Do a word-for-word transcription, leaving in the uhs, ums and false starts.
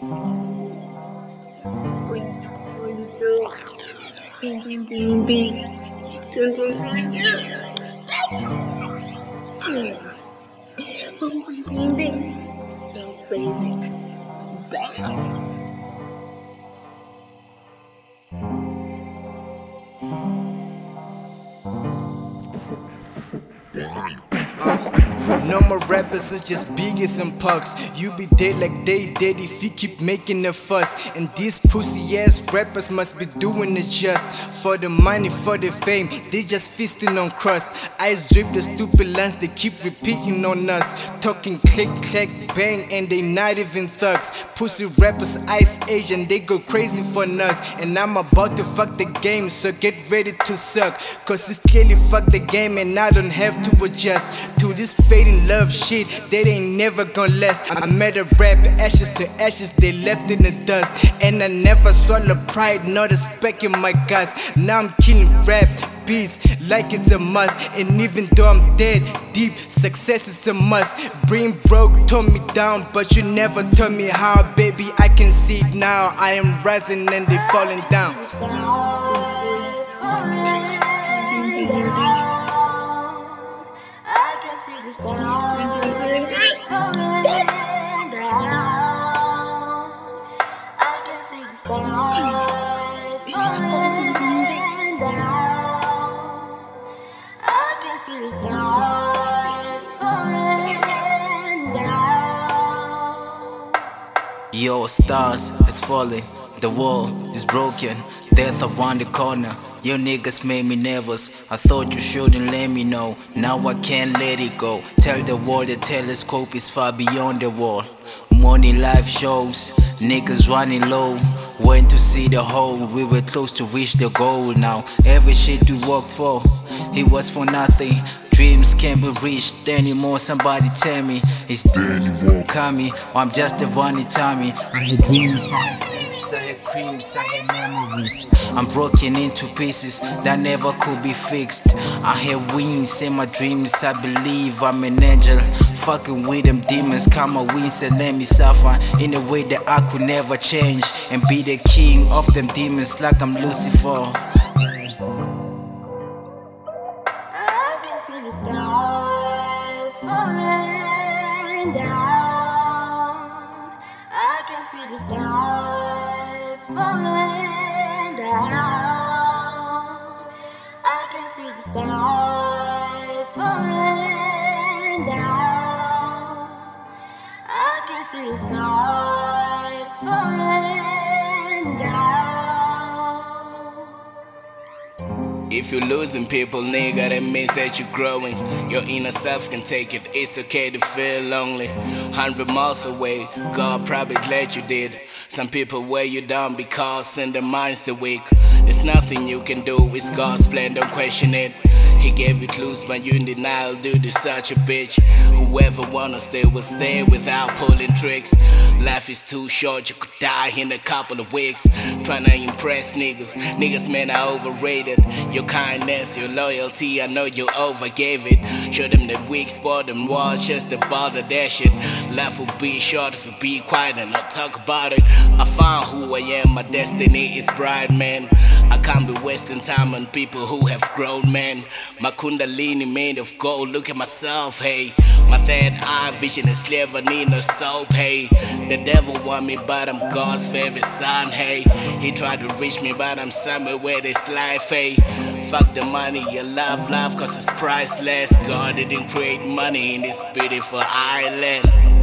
Bing, bing, bing, bing. Dun, dun, dun, dun. Bing, bing, bing, bing. So crazy. Bam. No more rappers, it's just Biggies and Pucks. You be dead like they dead if you keep making a fuss. And these pussy ass rappers must be doing it just for the money, for the fame. They just feasting on crust. Eyes drip the stupid lines they keep repeating on us. Talking click, clack, bang, and they not even thugs. Pussy rappers, Ice Asian, they go crazy for us. And I'm about to fuck the game, so get ready to suck. Cause it's clearly fuck the game and I don't have to adjust to this fading love shit that ain't never gonna last. I made a rap, ashes to ashes, they left in the dust. And I never swallow pride, not a speck in my guts. Now I'm killing rap beats like it's a must. And even though I'm dead deep, success is a must. Brain broke, tore me down, but you never told me how. Baby, I can see it now. I am rising and they falling down. Stars falling down. I can see the stars falling down. I can see the stars falling down. I can see the stars falling down. Yo, stars is falling, the wall is broken, death around the corner. Your niggas made me nervous. I thought you shouldn't let me know. Now I can't let it go. Tell the world the telescope is far beyond the wall. Money live shows, niggas running low. Went to see the hole, we were close to reach the goal now. Every shit we worked for, it was for nothing. Dreams can't be reached anymore, somebody tell me. Is there coming, or I'm just a running Tommy. I had dreams, I had clips, I had creams, I had memories. I'm broken into pieces that never could be fixed. I had wings in my dreams, I believe I'm an angel. Fucking with them demons, count my wings and let me suffer in a way that I could never change. And be the king of them demons like I'm Lucifer. I can see the stars falling down. I can see the stars falling down. I can see the stars falling down. I can see the stars falling down. If you're losing people, nigga, that means that you're growing. Your inner self can take it, it's okay to feel lonely. Hundred miles away, God probably glad you did. Some people wear you down because in their minds they're weak. There's nothing you can do, it's God's plan, don't question it. He gave you clues, but you in denial due to such a bitch. Whoever wanna stay will stay without pulling tricks. Life is too short, you could die in a couple of weeks. Tryna impress niggas, niggas man are overrated. Your kindness, your loyalty, I know you overgave it. Show them the weak spot and watch just to bother that shit. Life will be short if you be quiet and not talk about it. I found who I am, my destiny is bright, man. I can't be wasting time on people who have grown, man. My kundalini made of gold, look at myself, hey. My third eye vision is clear, I need no soap, hey. The devil want me, but I'm God's favorite son, hey. He tried to reach me, but I'm somewhere where this life, hey. Fuck the money, you love love, cause it's priceless. God didn't create money in this beautiful island.